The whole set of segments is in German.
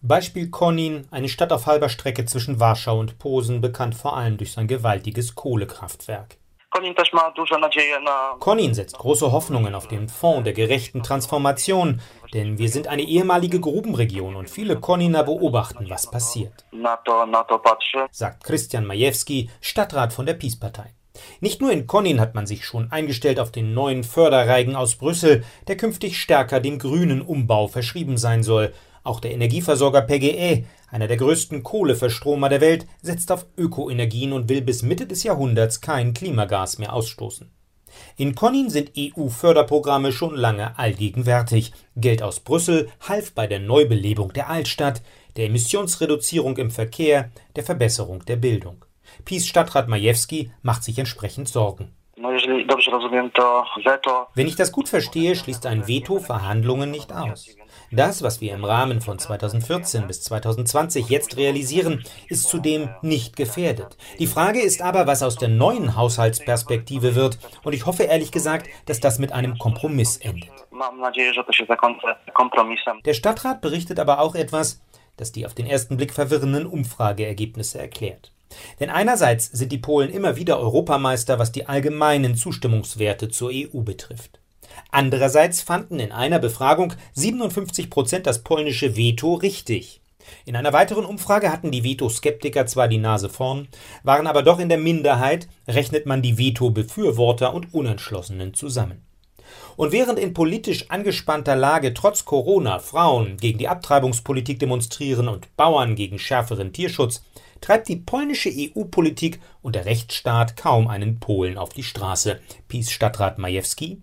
Beispiel Konin, eine Stadt auf halber Strecke zwischen Warschau und Posen, bekannt vor allem durch sein gewaltiges Kohlekraftwerk. Konin setzt große Hoffnungen auf den Fonds der gerechten Transformation, denn wir sind eine ehemalige Grubenregion und viele Koniner beobachten, was passiert, sagt Christian Majewski, Stadtrat von der PiS-Partei. Nicht nur in Konin hat man sich schon eingestellt auf den neuen Förderreigen aus Brüssel, der künftig stärker dem grünen Umbau verschrieben sein soll. Auch der Energieversorger PGE, einer der größten Kohleverstromer der Welt, setzt auf Ökoenergien und will bis Mitte des Jahrhunderts kein Klimagas mehr ausstoßen. In Konin sind EU-Förderprogramme schon lange allgegenwärtig. Geld aus Brüssel half bei der Neubelebung der Altstadt, der Emissionsreduzierung im Verkehr, der Verbesserung der Bildung. PiS-Stadtrat Majewski macht sich entsprechend Sorgen. Wenn ich das gut verstehe, schließt ein Veto Verhandlungen nicht aus. Das, was wir im Rahmen von 2014 bis 2020 jetzt realisieren, ist zudem nicht gefährdet. Die Frage ist aber, was aus der neuen Haushaltsperspektive wird. Und ich hoffe ehrlich gesagt, dass das mit einem Kompromiss endet. Der Stadtrat berichtet aber auch etwas, das die auf den ersten Blick verwirrenden Umfrageergebnisse erklärt. Denn einerseits sind die Polen immer wieder Europameister, was die allgemeinen Zustimmungswerte zur EU betrifft. Andererseits fanden in einer Befragung 57% das polnische Veto richtig. In einer weiteren Umfrage hatten die Veto-Skeptiker zwar die Nase vorn, waren aber doch in der Minderheit, rechnet man die Veto-Befürworter und Unentschlossenen zusammen. Und während in politisch angespannter Lage trotz Corona Frauen gegen die Abtreibungspolitik demonstrieren und Bauern gegen schärferen Tierschutz, treibt die polnische EU-Politik und der Rechtsstaat kaum einen Polen auf die Straße. PiS-Stadtrat Majewski: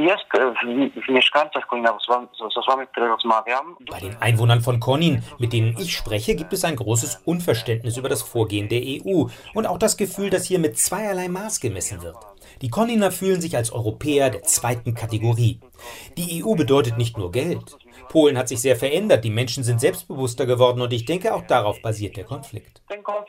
Bei den Einwohnern von Konin, mit denen ich spreche, gibt es ein großes Unverständnis über das Vorgehen der EU und auch das Gefühl, dass hier mit zweierlei Maß gemessen wird. Die Koniner fühlen sich als Europäer der zweiten Kategorie. Die EU bedeutet nicht nur Geld. Polen hat sich sehr verändert, die Menschen sind selbstbewusster geworden und ich denke, auch darauf basiert der Konflikt.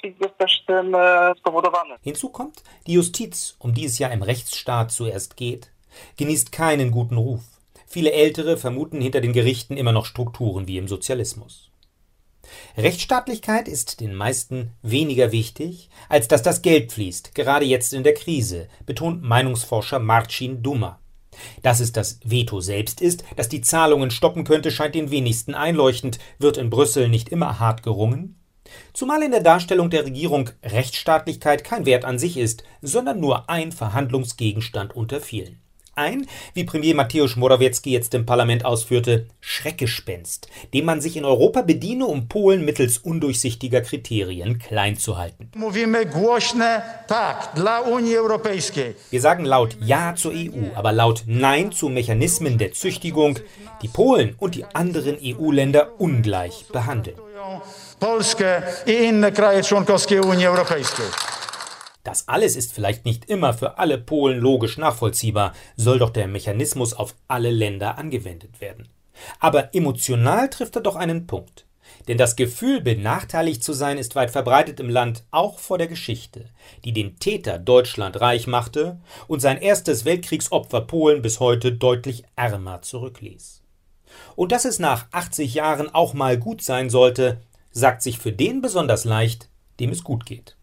Hinzu kommt, die Justiz, um die es ja im Rechtsstaat zuerst geht, genießt keinen guten Ruf. Viele Ältere vermuten hinter den Gerichten immer noch Strukturen wie im Sozialismus. Rechtsstaatlichkeit ist den meisten weniger wichtig, als dass das Geld fließt, gerade jetzt in der Krise, betont Meinungsforscher Marcin Duma. Dass es das Veto selbst ist, das die Zahlungen stoppen könnte, scheint den wenigsten einleuchtend. Wird in Brüssel nicht immer hart gerungen? Zumal in der Darstellung der Regierung Rechtsstaatlichkeit kein Wert an sich ist, sondern nur ein Verhandlungsgegenstand unter vielen. Ein, wie Premier Mateusz Morawiecki jetzt im Parlament ausführte, Schreckgespenst, dem man sich in Europa bediene, um Polen mittels undurchsichtiger Kriterien klein zu halten. Wir sagen laut Ja zur EU, aber laut Nein zu Mechanismen der Züchtigung, die Polen und die anderen EU-Länder ungleich behandeln. Das alles ist vielleicht nicht immer für alle Polen logisch nachvollziehbar, soll doch der Mechanismus auf alle Länder angewendet werden. Aber emotional trifft er doch einen Punkt. Denn das Gefühl, benachteiligt zu sein, ist weit verbreitet im Land, auch vor der Geschichte, die den Täter Deutschland reich machte und sein erstes Weltkriegsopfer Polen bis heute deutlich ärmer zurückließ. Und dass es nach 80 Jahren auch mal gut sein sollte, sagt sich für den besonders leicht, dem es gut geht.